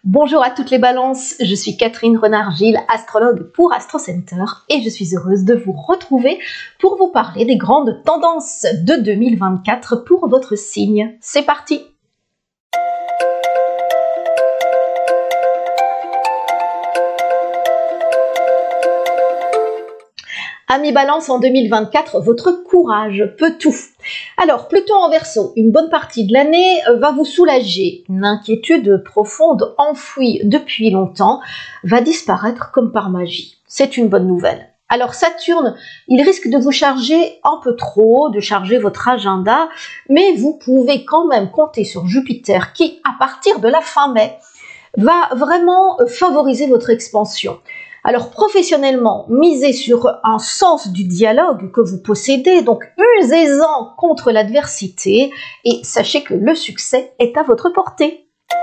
Bonjour à toutes les balances, je suis Catherine Renard-Gilles, astrologue pour Astro Center et je suis heureuse de vous retrouver pour vous parler des grandes tendances de 2024 pour votre signe. C'est parti! Amis Balance, en 2024, votre courage peut tout. Alors, Pluton en Verseau, une bonne partie de l'année va vous soulager. Une inquiétude profonde enfouie depuis longtemps va disparaître comme par magie. C'est une bonne nouvelle. Alors Saturne, il risque de vous charger un peu trop, de charger votre agenda, mais vous pouvez quand même compter sur Jupiter qui, à partir de la fin mai, va vraiment favoriser votre expansion. Alors professionnellement, misez sur un sens du dialogue que vous possédez, donc usez-en contre l'adversité et sachez que le succès est à votre portée.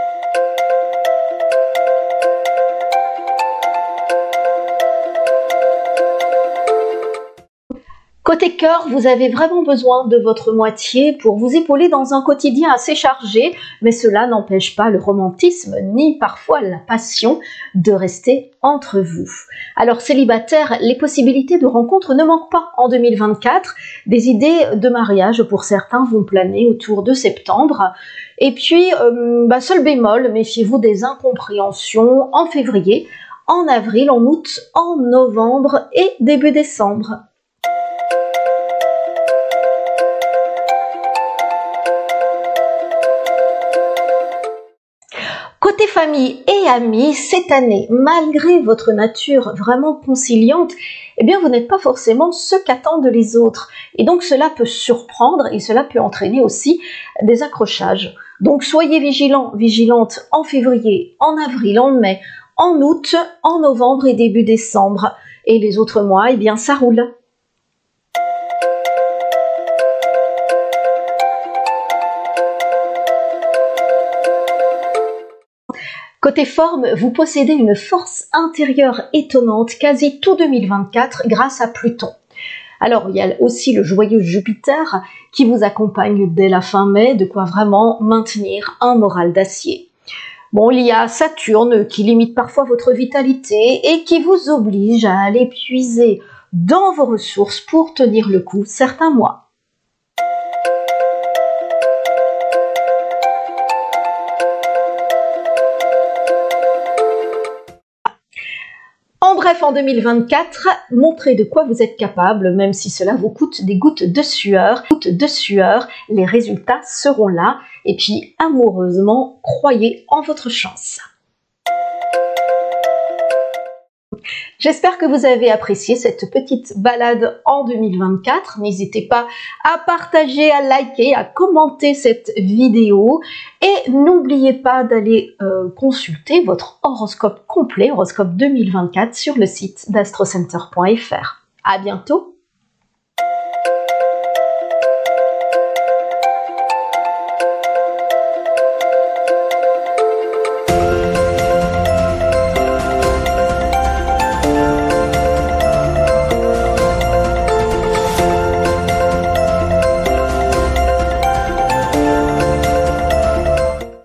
Côté cœur, vous avez vraiment besoin de votre moitié pour vous épauler dans un quotidien assez chargé, mais cela n'empêche pas le romantisme ni parfois la passion de rester entre vous. Alors célibataire, les possibilités de rencontre ne manquent pas en 2024. Des idées de mariage pour certains vont planer autour de septembre. Et puis, seul bémol, méfiez-vous des incompréhensions en février, en avril, en août, en novembre et début décembre. Côté famille et amis, cette année, malgré votre nature vraiment conciliante, eh bien vous n'êtes pas forcément ce qu'attendent les autres. Et donc cela peut surprendre et cela peut entraîner aussi des accrochages. Donc soyez vigilants, vigilantes en février, en avril, en mai, en août, en novembre et début décembre. Et les autres mois, eh bien ça roule. Côté forme, vous possédez une force intérieure étonnante quasi tout 2024 grâce à Pluton. Alors, il y a aussi le joyeux Jupiter qui vous accompagne dès la fin mai, de quoi vraiment maintenir un moral d'acier. Bon, il y a Saturne qui limite parfois votre vitalité et qui vous oblige à aller puiser dans vos ressources pour tenir le coup certains mois. En bref, en 2024, montrez de quoi vous êtes capable, même si cela vous coûte des gouttes de sueur. Les résultats seront là. Et puis, amoureusement, croyez en votre chance. J'espère que vous avez apprécié cette petite balade en 2024. N'hésitez pas à partager, à liker, à commenter cette vidéo. Et n'oubliez pas d'aller consulter votre horoscope complet, horoscope 2024, sur le site d'astrocenter.fr. À bientôt!